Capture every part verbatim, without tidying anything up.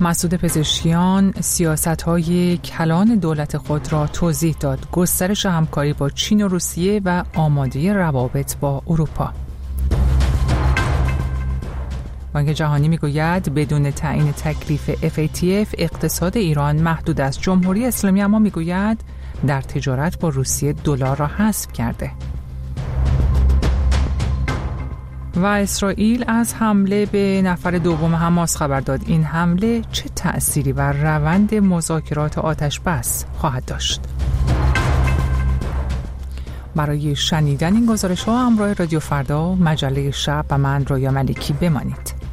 مسعود پزشکیان سیاست‌های کلان دولت خود را توضیح داد. گسترش همکاری با چین و روسیه و آمادگی روابط با اروپا. بانک جهانی میگوید بدون تعیین تکلیف اف ای تی اف اقتصاد ایران محدود است. جمهوری اسلامی اما میگوید در تجارت با روسیه دلار را حذف کرده. و اسرائیل از حمله به نفر دوم حماس خبر داد. این حمله چه تأثیری بر روند مذاکرات آتش بس خواهد داشت؟ برای شنیدن این گزارش ها همراه رادیو فردا، مجله شب و من رویا ملکی بمانید.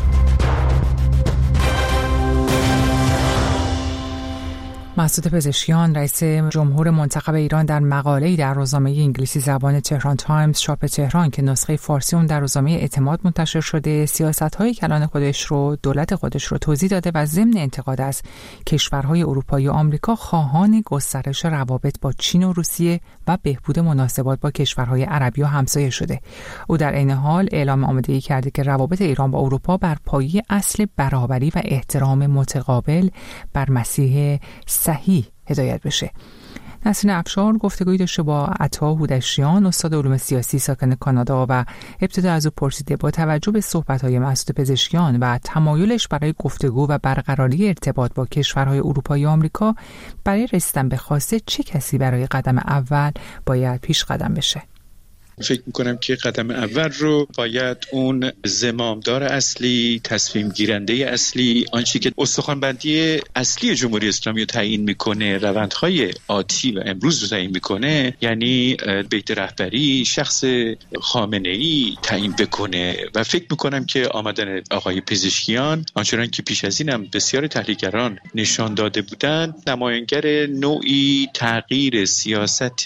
مسعود پزشکیان رئیس جمهور منتخب ایران در مقاله‌ای در روزنامه انگلیسی زبان تهران تایمز چاپ تهران که نسخه فارسی اون در روزنامه اعتماد منتشر شده، سیاست‌های کلان خودش رو دولت خودش رو توضیح داده و ضمن انتقاد از کشورهای اروپایی و آمریکا خواهان گسترش روابط با چین و روسیه و بهبود مناسبات با کشورهای عربی و همسایه شده. او در عین حال اعلام آمادگی کرده که روابط ایران با اروپا بر پایه اصل برابری و احترام متقابل بر مسیح صحیح هدایت بشه. نسرین افشار گفتگویی داشته با عطا هودشیان، استاد علوم سیاسی ساکن کانادا و ابتدا از او پرسیده با توجه به صحبت‌های مسعود پزشکیان و تمایلش برای گفتگو و برقراری ارتباط با کشورهای اروپایی و آمریکا، برای رسیدن به خواسته چه کسی برای قدم اول باید پیش قدم بشه؟ فکر میکنم که قدم اول رو باید اون زمامدار اصلی، تصمیم گیرنده اصلی، آنچه که استخوان‌بندی اصلی جمهوری اسلامی رو تعیین میکنه، روندهای آتی و امروز رو تعیین میکنه، یعنی بیت رهبری شخص خامنه‌ای تعیین بکنه. و فکر میکنم که آمدن آقای پزشکیان، آنچنان که پیش از اینم بسیار تحلیلگران نشان داده بودند، نمایانگر نوعی تغییر سیاست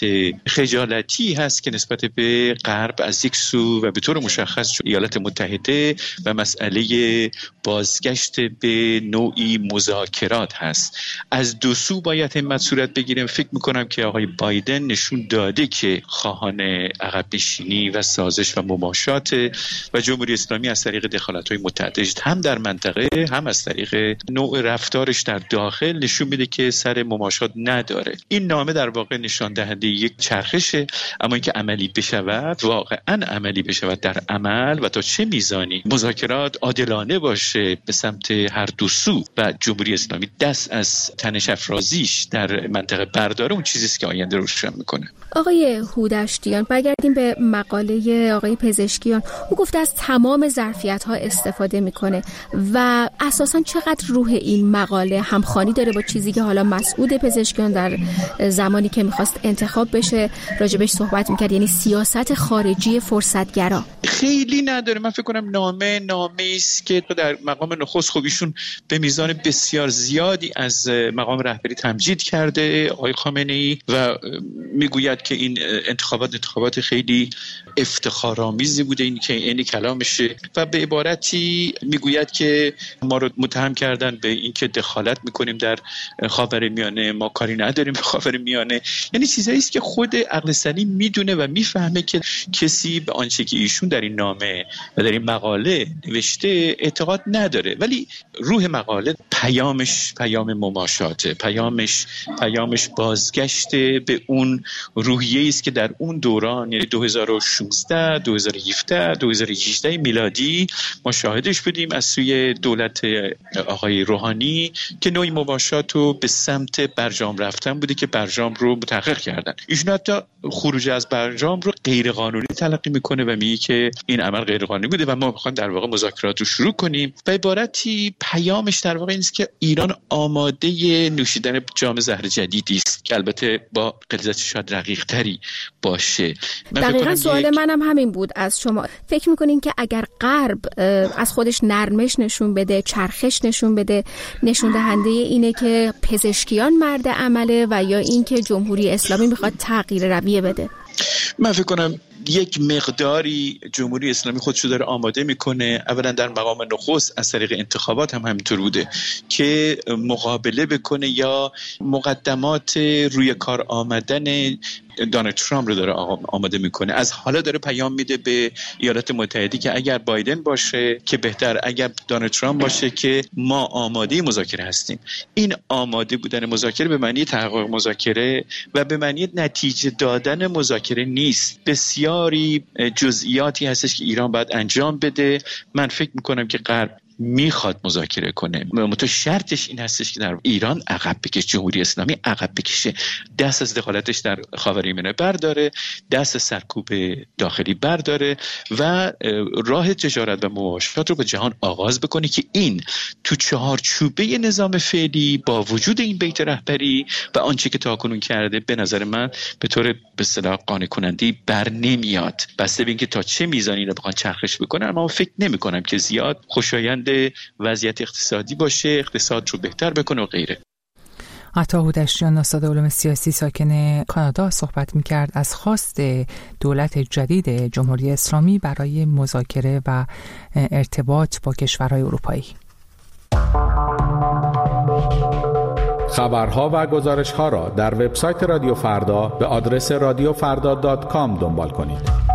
خجالتی هست که نسبت به غرب از یک سو و به طور مشخص ایالات متحده و مسئله بازگشت به نوعی مذاکرات هست. از دو سو باید همت صورت بگیریم. فکر میکنم که آقای بایدن نشون داده که خواهان عقب نشینی و سازش و مماشات و جمهوری اسلامی از طریق دخالت‌های متعدد هم در منطقه هم از طریق نوع رفتارش در داخل نشون میده که سر مماشات نداره. این نامه در واقع نشان دهنده یک چرخشه، اما اینکه عملی بشه واقعا عملی بشه در عمل و تا چه میزانی مذاکرات عادلانه باشه به سمت هر دو سو و جمهوری اسلامی دست از تنش افرازیش در منطقه برداره، اون چیزی است که آینده رو روشن میکنه. آقای هودشتیان، برگردیم به مقاله آقای پزشکیان. او گفته از تمام ظرفیت‌ها استفاده میکنه و اساساً چقدر روح این مقاله همخوانی داره با چیزی که حالا مسعود پزشکیان در زمانی که میخواست انتخاب بشه راجبش صحبت میکرد، یعنی سیاست خارجی فرصتگرا؟ خیلی نداره. من فکر کنم نامه نامه است که در مقام نخست خب ایشون به میزان بسیار زیادی از مقام رهبری تمجید کرده آقای خامنه‌ای و میگوید که این انتخابات انتخابات خیلی افتخارآمیزی بوده، این که این کلامشه و به عبارتی میگوید که ما رو متهم کردن به اینکه دخالت میکنیم در خاورمیانه، ما کاری نداریم به خاورمیانه. یعنی چیزایی است که خود عقل سلیم میدونه و میفهمه که کسی به آنچه که ایشون در این نامه و در این مقاله نوشته اعتقاد نداره، ولی روح مقاله پیامش پیام مماشاته، پیامش پیامش بازگشت به اون روحیه‌ای است که در اون دوران، یعنی دو هزار و شانزده، دو هزار و هفده، دو هزار و هجده میلادی ما شاهدش بودیم از سوی دولت آقای روحانی که نوعی مماشات رو به سمت برجام رفتن بوده که برجام رو متحقق کردن. ایشون حتی خروج از برجام رو غیر قانونی تلقی میکنه و میگه که این عمل غیر قانونی بوده و ما میخوایم در واقع مذاکرات رو شروع کنیم. به عبارتی پیامش در واقع این است که ایران آماده نوشیدن جام زهر جدیدی است که البته با غلظت شاید رقیق تری باشه. دقیقاً سوال یک... منم همین بود از شما. فکر میکنین که اگر غرب از خودش نرمش نشون بده، چرخش نشون بده، نشون دهنده اینه که پزشکیان مرد عمله و یا این که جمهوری اسلامی میخواد تغییر رویه بده؟ من فکر کنم یک مقداری جمهوری اسلامی خودشو داره آماده میکنه. اولا در مقام نخست از طریق انتخابات هم همینطور بوده که مقابله بکنه یا مقدمات روی کار آمدن دونالد ترامپ رو داره آماده میکنه. از حالا داره پیام میده به ایالات متحده که اگر بایدن باشه که بهتر، اگر دونالد ترامپ باشه که ما آماده مذاکره هستیم. این آماده بودن مذاکره به معنی تحقق مذاکره و به معنی نتیجه دادن مذاکره نیست. بسیاری جزئیاتی هستش که ایران باید انجام بده. من فکر میکنم که غرب میخواد مذاکره کنه، منتها شرطش این هستش که در ایران عقب بکشه، جمهوری اسلامی عقب بکشه، دست از دخالتش در خاورمیانه برداره، دست سرکوب داخلی برداره و راه تجارت و مباشرات رو به جهان آغاز بکنه که این تو چهارچوبه نظام فعلی با وجود این بیت رهبری و آنچه که تاکنون کرده به نظر من به طور به اصطلاح قانع کننده بر نمیاد. بسته به اینکه تا چه میزانی رو بخوان چرخش بکنن، اما فکر نمی کنم که زیاد خوشایند وضعیت اقتصادی باشه، اقتصاد رو بهتر بکنه و غیره. عطا هودشتیان استاد علوم سیاسی ساکن کانادا صحبت می‌کرد از خواست دولت جدید جمهوری اسلامی برای مذاکره و ارتباط با کشورهای اروپایی. خبرها و گزارش‌ها را در وبسایت رادیو فردا به آدرس رادیو فردا دات کام دنبال کنید.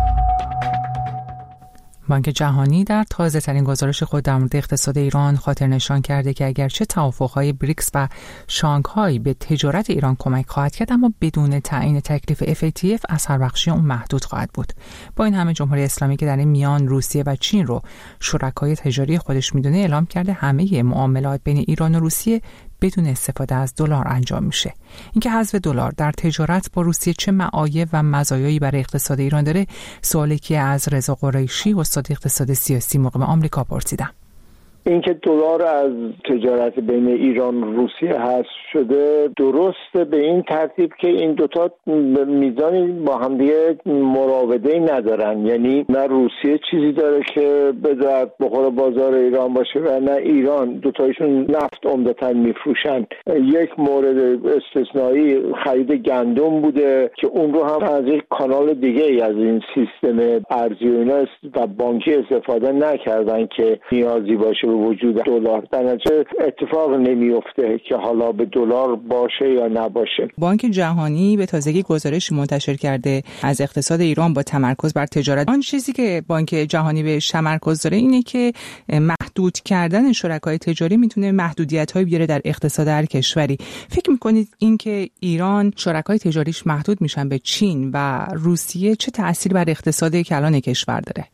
بانک جهانی در تازه ترین گزارش خود در مورد اقتصاد ایران خاطر نشان کرده که اگرچه توافق‌های بریکس و شانگهای به تجارت ایران کمک خواهد کرد، اما بدون تعیین تکلیف اف ای تی اف اثر بخشی اون محدود خواهد بود. با این همه جمهوری اسلامی که در این میان روسیه و چین رو شرکای تجاری خودش میدونه، اعلام کرده همه معاملات بین ایران و روسیه بدون استفاده از دلار انجام میشه. اینکه حذف دلار در تجارت با روسیه چه معایب و مزایایی برای اقتصاد ایران داره، سوالی که از رضا قریشی استاد اقتصاد سیاسی مقیم آمریکا پرسیدم. اینکه دلار از تجارت بین ایران و روسیه حذف شده درسته به این ترتیب که این دوتا میزانی با هم دیگه مراوده‌ای ندارن، یعنی نه روسیه چیزی داره که به درد بخوره بازار ایران باشه و نه ایران. دوتایشون نفت عمدتاً میفروشن. یک مورد استثنایی خرید گندم بوده که اون رو هم از یک کانال دیگه از این سیستم ارزی و اینا و بانکی استفاده نکردن که نیازی باشه وجود دلار. در نتیجه اتفاق نمیفته که حالا به دلار باشه یا نباشه. بانک جهانی به تازگی گزارش منتشر کرده از اقتصاد ایران با تمرکز بر تجارت. آن چیزی که بانک جهانی به تمرکز داره اینه که محدود کردن شرکای تجاری میتونه محدودیت‌هایی بیاره در اقتصاد هر کشوری. فکر می‌کنید اینکه ایران شرکای تجاریش محدود میشن به چین و روسیه چه تأثیری بر اقتصاد کلان کشور داره؟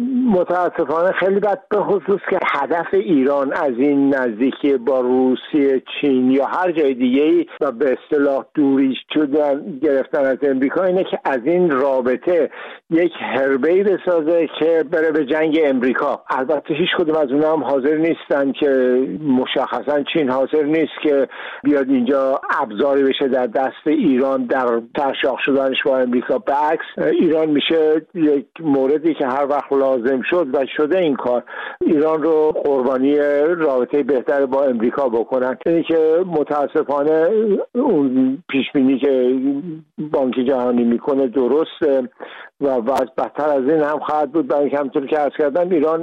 متاسفانه خیلی بد، به خصوص که هدف ایران از این نزدیکی با روسیه، چین یا هر جای دیگه‌ای و به اصطلاح دوری شدن گرفتن از امریکا اینه که از این رابطه یک حربه‌ای بسازه که بره به جنگ امریکا. البته هیچ کدوم از اونها هم حاضر نیستن، که مشخصا چین حاضر نیست که بیاد اینجا ابزاری بشه در دست ایران در ترشاح شدنش با امریکا. برعکس ایران میشه یک موردی که هر وقت لازم شد و شده این کار ایران رو قربانی رابطه بهتر با امریکا بکنن. اینی که متاسفانه اون پیشبینی که بانک جهانی میکنه درسته و وضع بدتر از این هم خواهد بود، برای اینکه همونطور که عرض کردم ایران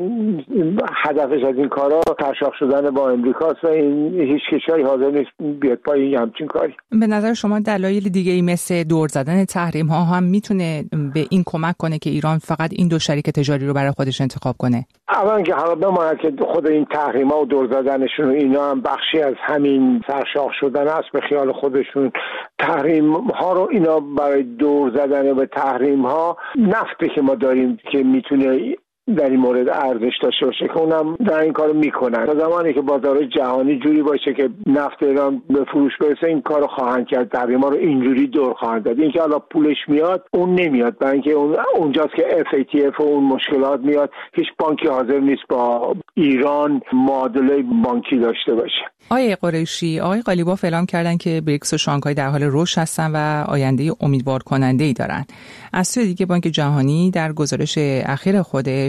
هدفش از این کارا ترشاح شدن با امریکاست و این هیچ کشوری حاضر نیست بیاد پای همچین کاری. به نظر شما دلایل دیگه ای مثل دور زدن تحریم ها هم میتونه به این کمک کنه که ایران فقط این دو شریک تجاری رو برای خودش انتخاب کنه؟ اولا که حالا بماند که خود این تحریم ها و دور زدنشون و اینا هم بخشی از همین ترشاح شدن است به خیال خودشون. تحریم ها رو اینا برای دور زدن به تحریم ها نفتی که ما داریم که میتونه در این مورد ارزش داشته باشه که اونم در این کارو میکنن. تا زمانی که بازار جهانی جوری باشه که نفت ایران به فروش برسه این کارو خواهند کرد، تحریما رو اینجوری دور خواهند داد. اینکه حالا پولش میاد اون نمیاد، برای اینکه اون اونجاست که اف ای تی اف و اون مشکلات میاد. هیچ بانکی حاضر نیست با ایران معادله بانکی داشته باشه. آقای قریشی، آقای قالیباف اعلام کردن که بریکس و شانگهای در حال رشد هستن و آینده امیدوار کننده‌ای دارن. از سوی دیگه بانک جهانی در گزارش اخیر خودش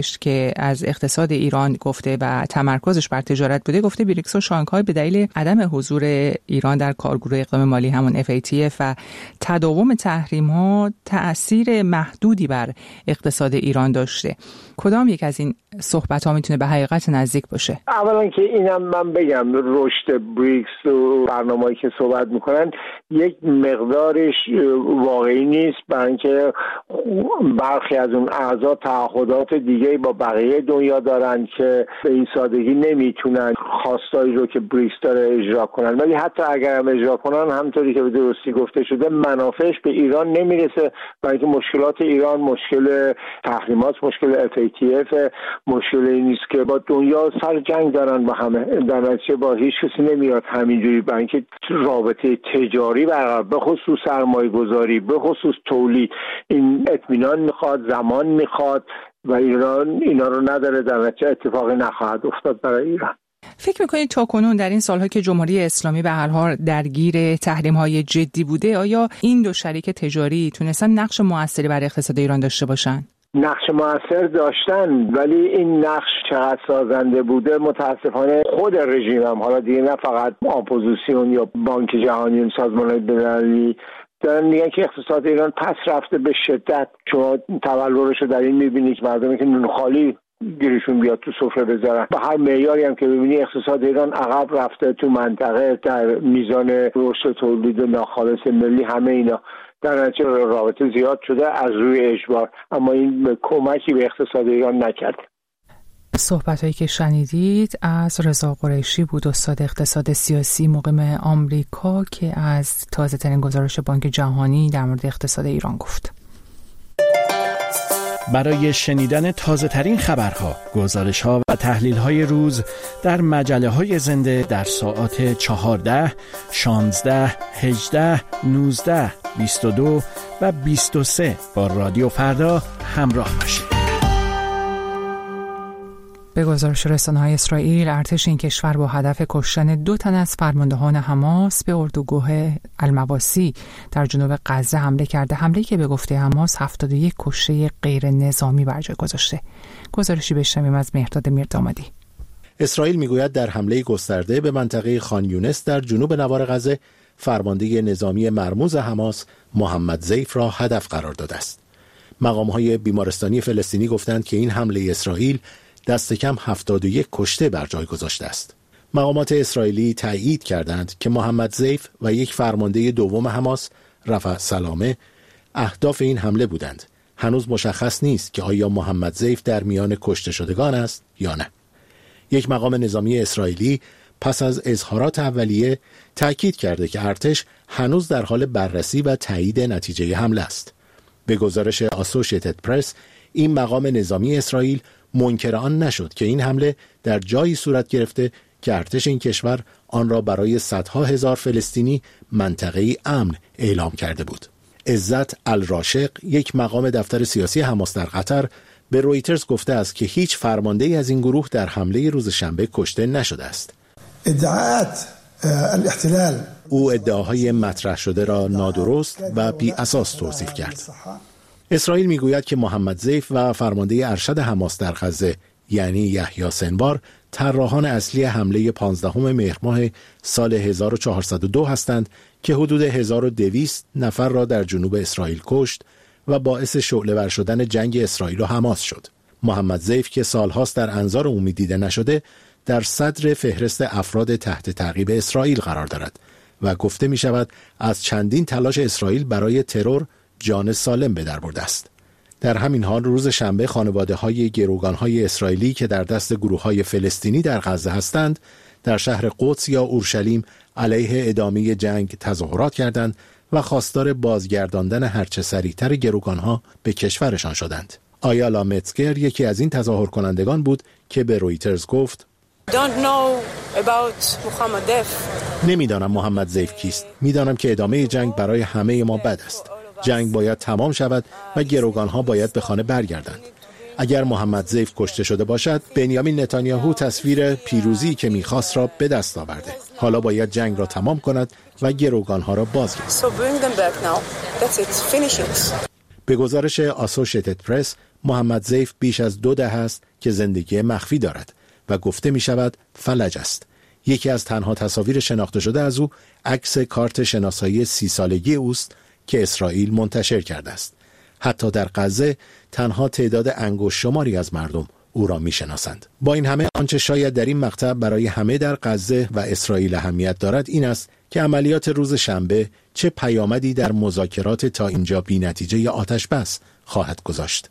برگشت که از اقتصاد ایران گفته و تمرکزش بر تجارت بوده، گفته بریکس و شانگهای به دلیل عدم حضور ایران در کارگروه اقدام مالی همون اف ای تی اف و تداوم تحریم‌ها تأثیر محدودی بر اقتصاد ایران داشته. کدام یک از این صحبت‌ها میتونه به حقیقت نزدیک باشه؟ اولا که اینم من بگم رشد بریکس و برنامه‌ای که صحبت میکنن یک مقدارش واقعی نیست، برای اینکه برخی از اون اعضا تعهدات دیگه با بقیه دنیا دارن که به این سادگی نمیتونن خواستایی رو که بریکس داره اجرا کنن، ولی حتی اگر هم اجرا کنن همونطوری که به درستی گفته شده منافعش به ایران نمیرسه، برای اینکه مشکلات ایران مشکل تحریمات، مشکل اف ای تی اف، مشکل این نیست که با دنیا سر جنگ دارن با همه، در نتیجه با هیچ کسی نمیاد همینجوری، برای اینکه رابطه تجاری برقرار، به خصوص سرمایه گذاری، به خصوص تولید، این اطمینان میخواد، زمان میخواد و ایران اینا رو نداره، در نتیجه اتفاقی نخواهد افتاد برای ایران. فکر میکنید تا کنون در این سالها که جمهوری اسلامی به هر حال درگیر تحریم‌های جدی بوده، آیا این دو شریک تجاری تونستن نقش موثری بر اقتصاد ایران داشته باشن؟ نقش موثر داشتن، ولی این نقش چقدر سازنده بوده متاسفانه خود رژیم هم، حالا دیگه نه فقط اپوزیسیون یا بانک جهانی و سازمان بین‌المللی، دارن میگن که اقتصاد ایران پس رفته به شدت. شما تولورش رو در این میبینید مردمی که نون خالی گیرشون بیاد تو سفره بذارن، به هر معیاری هم که ببینی اقتصاد ایران عقب رفته تو منطقه، در میزان رشد تولید ناخالص ملی، همه اینا در نتیجه رابطه زیاد شده از روی اجبار، اما این کمکی به اقتصاد ایران نکرد. صحبت‌هایی که شنیدید از رضا قریشی بود، استاد اقتصاد سیاسی مقیم آمریکا، که از تازه‌ترین گزارش بانک جهانی در مورد اقتصاد ایران گفت. برای شنیدن تازه‌ترین خبرها، گزارش‌ها و تحلیل‌های روز در مجله‌های زنده در ساعات چهارده، شانزده، هجده، نوزده، بیست و دو و بیست و سه با رادیو فردا همراه باشید. به گزارش رسانه‌های اسرائیل، ارتش این کشور با هدف کشتن دو تن از فرماندهان حماس به اردوگاه المواسی در جنوب غزه حمله کرده. حمله‌ای که به گفته حماس هفتاد و یک کشته غیر نظامی بر جای گذاشته. گزارشی بشنویم از مهرداد میردامادی. اسرائیل میگوید در حمله گسترده به منطقه خان یونس در جنوب نوار غزه، فرمانده نظامی مرموز حماس محمد زیف را هدف قرار داده است. مقام‌های بیمارستانی فلسطینی گفتند که این حمله اسرائیل دست کم هفتاد و یک کشته بر جای گذاشته است. مقامات اسرائیلی تایید کردند که محمد زیف و یک فرمانده دوم حماس، رفع سلامه، اهداف این حمله بودند. هنوز مشخص نیست که آیا محمد زیف در میان کشته شدگان است یا نه. یک مقام نظامی اسرائیلی پس از اظهارات اولیه تأکید کرده که ارتش هنوز در حال بررسی و تایید نتیجه حمله است. به گزارش آسوشیتد پرس، این مقام نظامی اسرائیل منکر آن نشد که این حمله در جایی صورت گرفته که ارتش این کشور آن را برای صدها هزار فلسطینی منطقه‌ای امن اعلام کرده بود. عزت الراشق، یک مقام دفتر سیاسی حماس در قطر، به رویترز گفته است که هیچ فرمانده‌ای از این گروه در حمله روز شنبه کشته نشده است. ادعاءات الاحتلال، او ادعاهای مطرح شده را نادرست و بی اساس توصیف کرد. اسرائیل میگوید که محمد زیف و فرمانده ارشد حماس در غزه یعنی یحیی سنوار طراحان اصلی حمله پانزدهم مهر ماه سال هزار و چهارصد و دو هستند که حدود هزار و دویست نفر را در جنوب اسرائیل کشت و باعث شعله‌ور شدن جنگ اسرائیل و حماس شد. محمد زیف که سالهاست در انظار عمومی دیده نشده، در صدر فهرست افراد تحت تعقیب اسرائیل قرار دارد و گفته می شود از چندین تلاش اسرائیل برای ترور جان سالم به در برده است. در همین حال روز شنبه خانواده‌های گروگان‌های اسرائیلی که در دست گروه‌های فلسطینی در غزه هستند در شهر قدس یا اورشلیم علیه ادامه جنگ تظاهرات کردند و خواستار بازگرداندن هرچه سریعتر گروگان‌ها به کشورشان شدند. آیالا متزگر یکی از این تظاهر کنندگان بود که به رویترز گفت نمیدانم محمد زیف کیست. میدانم که ادامه جنگ برای همه ما بد است. جنگ باید تمام شود و گروگانها باید به خانه برگردند. اگر محمد زیف کشته شده باشد، بنیامین نتانیاهو تصویر پیروزی که میخواست را به دست آورده. حالا باید جنگ را تمام کند و گروگانها را بازگرداند. به گزارش آسوشیتد پرس، محمد ضیف بیش از دو دهه است که زندگی مخفی دارد و گفته می شود فلج است. یکی از تنها تصاویر شناخته شده از او عکس کارت شناسایی سی سالگی اوست که اسرائیل منتشر کرده است. حتی در غزه تنها تعداد انگشت شماری از مردم او را می شناسند. با این همه آنچه شاید در این مقطع برای همه در غزه و اسرائیل اهمیت دارد این است که عملیات روز شنبه چه پیامدی در مذاکرات تا اینجا بی نتیجه آتش بس خواهد گذاشت.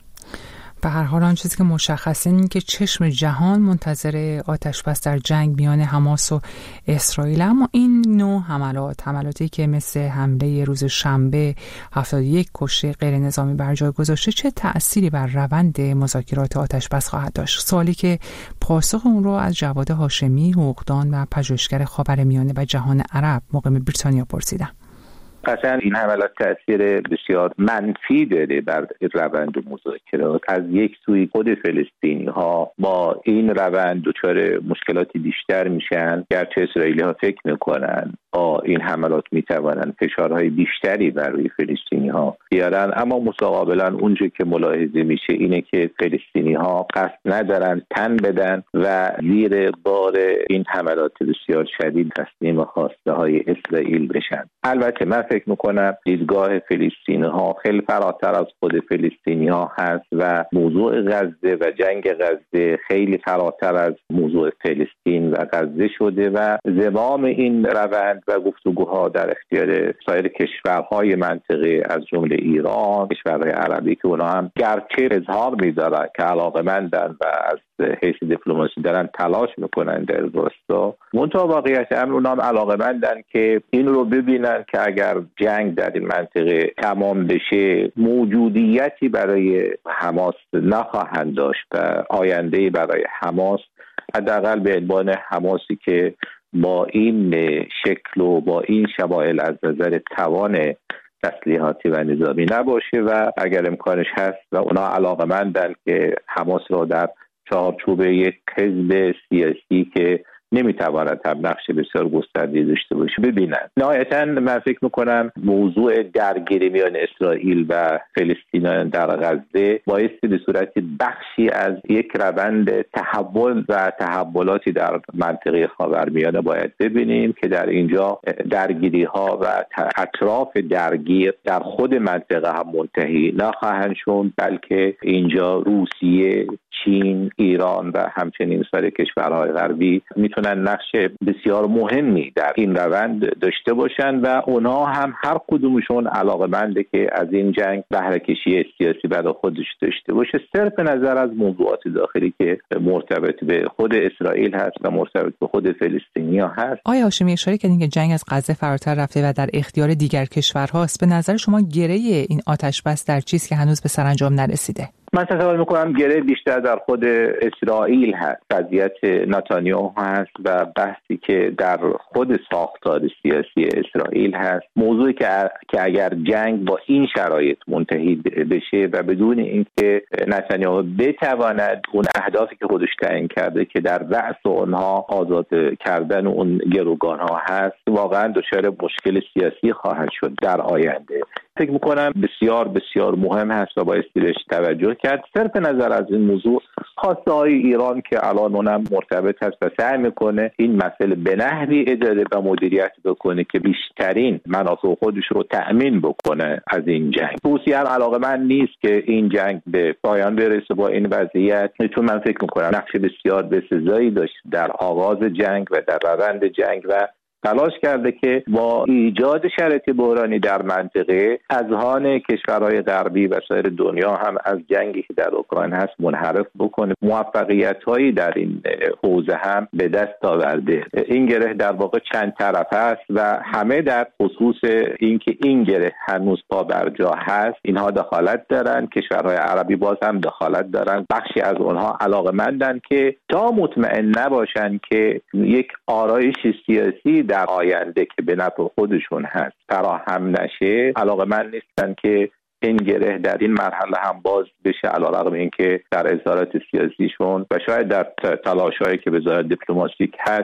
به هر حال آن چیزی که مشخصه این که چشم جهان منتظر آتش بس در جنگ میان حماس و اسرائیل، اما این نوع حملات حملاتی که مثل حمله روز شنبه هفتاد و یک کشته غیر نظامی بر جای گذاشته چه تأثیری بر روند مذاکرات آتش بس خواهد داشت؟ سوالی که پاسخ اون رو از جواد هاشمی، حقوقدان و پژوهشگر خاورمیانه و جهان عرب مقیم بریتانیا پرسیدم. قطعاً این حملات تأثیر بسیار منفی داره بر روند مذاکرات. از یک سوی خود فلسطینی ها با این روند دچار مشکلاتی بیشتر میشن، گرچه اسرائیلی ها فکر میکنن با این حملات میتوانن فشارهای بیشتری بر روی فلسطینی ها بیارن، اما متقابلا اونجا که ملاحظه میشه اینه که فلسطینی ها قصد ندارن تن بدن و زیر بار این حملات بسیار شدید تسلیم خواسته های اسرائیل بشن. البته من فکر میکنم دیدگاه فلسطینی ها خیلی فراتر از خود فلسطینی ها هست و موضوع غزه و جنگ غزه خیلی فراتر از موضوع فلسطین و غزه شده و زمام این روند و گفتگوها در اختیار سایر کشورهای منطقه از جمله ایران، کشورهای عربی که اونا هم گرچه اظهار می‌دارن که علاقه‌مندن و از حیث دیپلماسی دارن تلاش میکنن در راستا، منتها واقعیت امر اونا هم علاقه‌مندن که این رو ببینن که اگر جنگ در این منطقه تمام بشه موجودیتی برای حماس نخواهند داشت و آینده‌ای برای حماس، حداقل به عنوان حماسی که با این شکل و با این شمایل از نظر توان تسلیحاتی و نظامی نباشه و اگر امکانش هست و اونا علاقه‌مندن که حماس را در چارچوب یک حزب سیاسی که نمیتواند هم نقش بسیار گسترده داشته باشه ببینن. نهایتاً من فکر میکنم موضوع درگیری میان اسرائیل و فلسطینیان در غزه بایستی به صورت بخشی از یک روند تحول و تحولاتی در منطقه خاورمیانه باید ببینیم که در اینجا درگیری ها و اطراف درگیر در خود منطقه هم منتهی نخواهند شد، بلکه اینجا روسیه، چین، ایران و همچنین سایر کشورهای غربی میتونن نقش بسیار مهمی در این روند داشته باشن و اونا هم هر کدومشون علاقه‌منده که از این جنگ بهره کشی سیاسی برای خودش داشته باشه، صرف نظر از موضوعات داخلی که مرتبط به خود اسرائیل هست و مرتبط به خود فلسطینیا هست. آیا هاشمی اشاره کردین که جنگ از غزه فراتر رفته و در اختیار دیگر کشورهاست. به نظر شما گره این آتش بس در چیزی که هنوز به سرانجام نرسیده؟ من تصور میکنم گره بیشتر در خود اسرائیل هست، قضیت نتانیاهو هست و بحثی که در خود ساختار سیاسی اسرائیل هست. موضوعی که که اگر جنگ با این شرایط منتهی بشه و بدون اینکه نتانیاهو بتواند اون اهدافی که خودش تعیین کرده که در رأس اونها آزاد کردن اون گروگان ها هست، واقعا دچار مشکل سیاسی خواهد شد در آینده. فکر میکنم بسیار بسیار مهم هست و باید بهش توجه کرد. صرف نظر از این موضوع خواسته های ایران که الان اونم مرتبط هست و سعی میکنه این مسئله به نحوی اداره و مدیریت بکنه که بیشترین منافع خودش رو تأمین بکنه از این جنگ. روسیه هم علاقه‌مند نیست که این جنگ به پایان برسه با این وضعیت، چون من فکر میکنم نقش بسیار بسزایی داشت در آغاز جنگ و در روند جنگ و تلاش کرده که با ایجاد شرایط بحرانی در منطقه اذهان کشورهای غربی و سایر دنیا هم از جنگی که در اوکراین هست منحرف بکنه. موفقیت‌هایی در این حوزه هم به دست آورده. این گره در واقع چند طرفه است و همه در خصوص اینکه این گره هنوز پا بر جا هست اینها دخالت دارن. کشورهای عربی باز هم دخالت دارن. بخشی از اونها علاقه‌مندن که تا مطمئن نباشن که یک آرایش سیاسی در آینده که به نفع خودشون هست فراهم نشه، علاقه‌مند نیستن که این گره در این مرحله هم باز بشه، علیرغم اینکه در اظهارات سیاسیشون و شاید در تلاش‌هایی که به ظاهر دیپلماتیک هست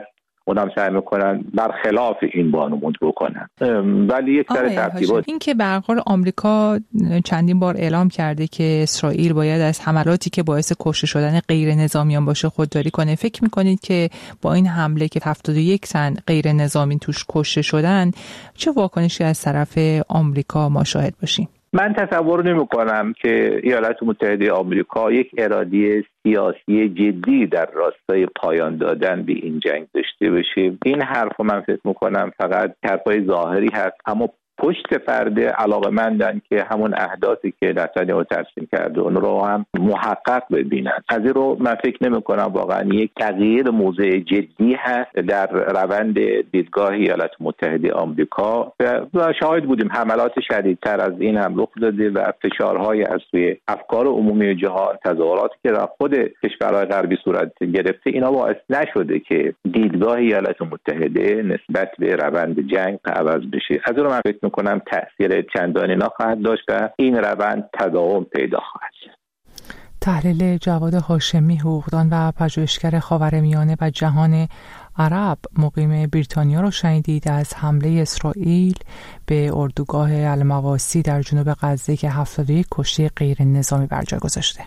خودم سعی میکنن برخلاف این وانمود بکنن. ولی یک سر ترتیبات این که به هر حال آمریکا چندین بار اعلام کرده که اسرائیل باید از حملاتی که باعث کشته شدن غیر نظامیان باشه خودداری کنه، فکر میکنید که با این حمله که هفتاد و یک تن غیر نظامی توش کشته شدن چه واکنشی از طرف آمریکا ما شاهد باشیم؟ من تصور نمی کنم که ایالات متحده آمریکا یک اراده سیاسی جدی در راستای پایان دادن به این جنگ داشته باشه. این حرف من فکر می کنم فقط حرفای ظاهری هست، اما پشت پرده علاقه‌مندن که همون اهدافی که نتانیاهو ترسیم کرده اون رو هم محقق ببینن. از این رو من فکر نمی کنم واقعا یک تغییر موضع جدی هست در روند دیدگاه ایالات متحده آمریکا و شاهد بودیم حملات شدیدتر از این هم رخ داده و فشارهای از سوی افکار عمومی جهان، تظاهراتی که در خود کشورهای غربی صورت گرفته، اینا باعث نشده که دیدگاه ایالات متحده نسبت به روند جنگ عوض بشه. از این رو من فکر کنم تأثیر چندانی نخواهد داشت و این روند تداوم پیدا خواهد کرد. تحلیل جواد هاشمی، حقوقدان و پژوهشگر خاورمیانه و جهان عرب مقیم بریتانیا رو شنیدید از حمله اسرائیل به اردوگاه المواسی در جنوب غزه که هفتاد و یک کشته غیر نظامی بر جا گذاشته.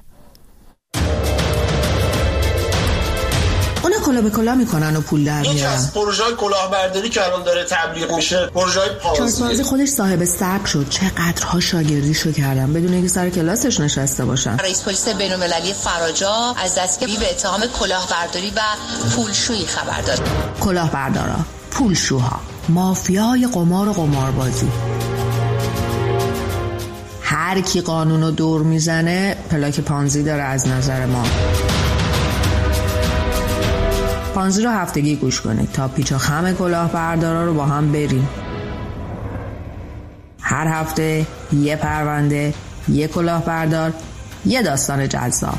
اونا کلا به کلا میکنن و پول در میارن. این از پروژه‌های کلاهبرداری که الان داره تبلیغ میشه، پروژه‌های پارازیت. چارتازی خودش صاحب سبک شد، چقدرها شاگردیشو کردن بدون اینکه سر کلاسش نشسته باشن. رئیس پلیس بین‌المللی فراجا از دستگیری به اتهام کلاهبرداری و پولشویی خبر داد. کلاهبردارا، پولشوها، مافیای قمار و قماربازی. هر کی قانونو دور میزنه پلاک پانزی داره از نظر ما. پانزی رو هفتگی گوش کنید تا پیچ و خم کلاهبردارا رو با هم بریم. هر هفته یه پرونده، یه کلاهبردار، یه داستان جذاب.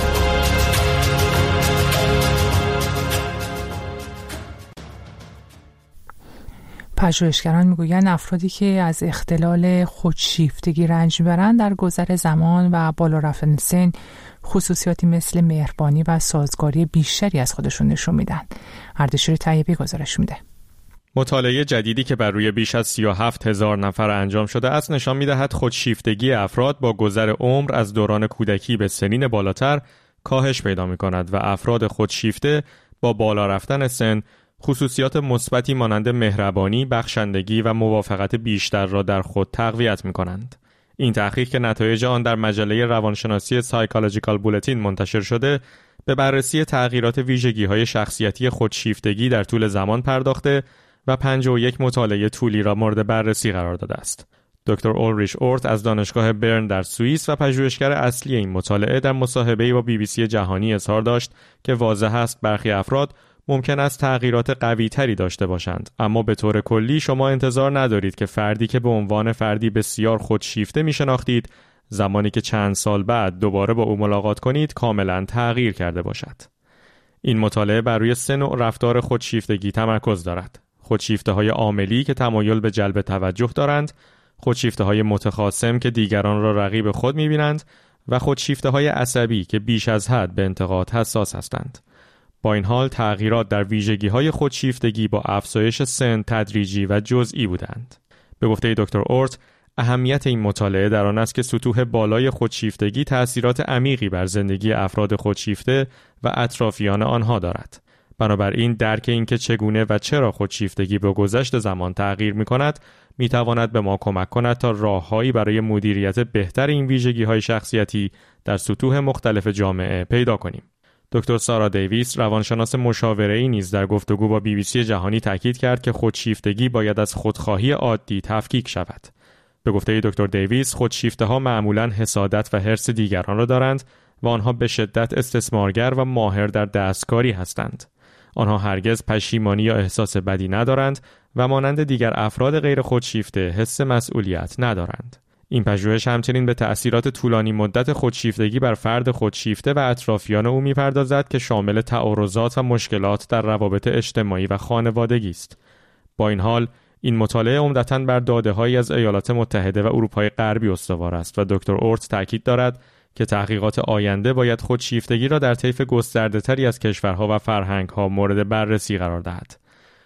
پژوهشگران میگویند افرادی که از اختلال خودشیفتگی رنج میبرند در گذر زمان و بالا رفتن سن خصوصیاتی مثل مهربانی و سازگاری بیشتری از خودشون نشون میدن. اردشیر طیبی گزارش میده. مطالعه جدیدی که بر روی بیش از سی و هفت هزار نفر انجام شده است نشان میدهد خودشیفتگی افراد با گذر عمر از دوران کودکی به سنین بالاتر کاهش پیدا میکند و افراد خودشیفته با بالا رفتن سن خصوصیات مثبتی مانند مهربانی، بخشندگی و موافقت بیشتر را در خود تقویت می‌کنند. این تحقیق که نتایج آن در مجله روانشناسی سایکولوژیکال بولتین منتشر شده، به بررسی تغییرات ویژگی‌های شخصیتی خودشیفتگی در طول زمان پرداخته و پنجاه و یک مطالعه طولی را مورد بررسی قرار داده است. دکتر اولریش اورت از دانشگاه برن در سوئیس و پژوهشگر اصلی این مطالعه در مصاحبه‌ای با بی بی سی جهانی اظهار داشت که واضح است برخی افراد ممکن است تغییرات قوی تری داشته باشند، اما به طور کلی شما انتظار ندارید که فردی که به عنوان فردی بسیار خودشیفته می شناختید زمانی که چند سال بعد دوباره با او ملاقات کنید کاملا تغییر کرده باشد. این مطالعه بر روی سه نوع رفتار خودشیفتگی تمرکز دارد: خودشیفته های عاملی که تمایل به جلب توجه دارند، خودشیفته های متخاصم که دیگران را رقیب خود می بینند و خودشیفته های عصبی که بیش از حد به انتقاد حساس هستند. با این حال تغییرات در ویژگی‌های خودشیفتگی با افزایش سن تدریجی و جزئی بودند. به گفته دکتر اورت، اهمیت این مطالعه در آن است که سطوح بالای خودشیفتگی تأثیرات عمیقی بر زندگی افراد خودشیفته و اطرافیان آنها دارد. بنابراین درک این که چگونه و چرا خودشیفتگی با گذشت زمان تغییر می‌کند، می‌تواند به ما کمک کند تا راه‌هایی برای مدیریت بهتر این ویژگی‌های شخصیتی در سطوح مختلف جامعه پیدا کنیم. دکتر سارا دیویس، روانشناس مشاوره‌ای نیز در گفتگو با بی بی سی جهانی تاکید کرد که خودشیفتگی باید از خودخواهی عادی تفکیک شود. به گفته دکتر دیویس، خودشیفته‌ها معمولاً حسادت و حرص دیگران را دارند و آنها به شدت استثمارگر و ماهر در دستکاری هستند. آنها هرگز پشیمانی یا احساس بدی ندارند و مانند دیگر افراد غیر خودشیفته حس مسئولیت ندارند. این پژوهش همچنین به تأثیرات طولانی مدت خودشیفتگی بر فرد خودشیفته و اطرافیان او می‌پردازد که شامل تعارضات و مشکلات در روابط اجتماعی و خانوادگی است. با این حال، این مطالعه عمدتاً بر داده‌هایی از ایالات متحده و اروپای غربی استوار است و دکتر اورت تاکید دارد که تحقیقات آینده باید خودشیفتگی را در طیف گسترده‌تری از کشورها و فرهنگ‌ها مورد بررسی قرار دهد.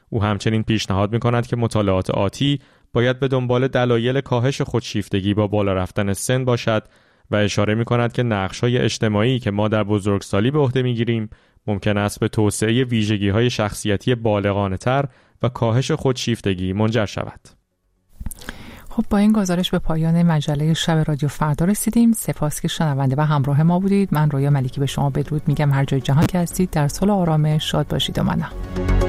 او همچنین پیشنهاد می‌کند که مطالعات آتی باید به دنبال دلایل کاهش خودشیفتگی با بالا رفتن سن باشد و اشاره می‌کند که نقش‌های اجتماعی که ما در بزرگسالی به عهده می‌گیریم ممکن است به توسعه ویژگی‌های شخصیتی بالغانه‌تر و کاهش خودشیفتگی منجر شود. خب با این گزارش به پایان مجله شب رادیو فردا رسیدیم. سپاس که شنونده و همراه ما بودید. من رویا ملیکی به شما بدرود میگم. هر جای جهان که هستید در صلح و آرامش شاد باشید و منم.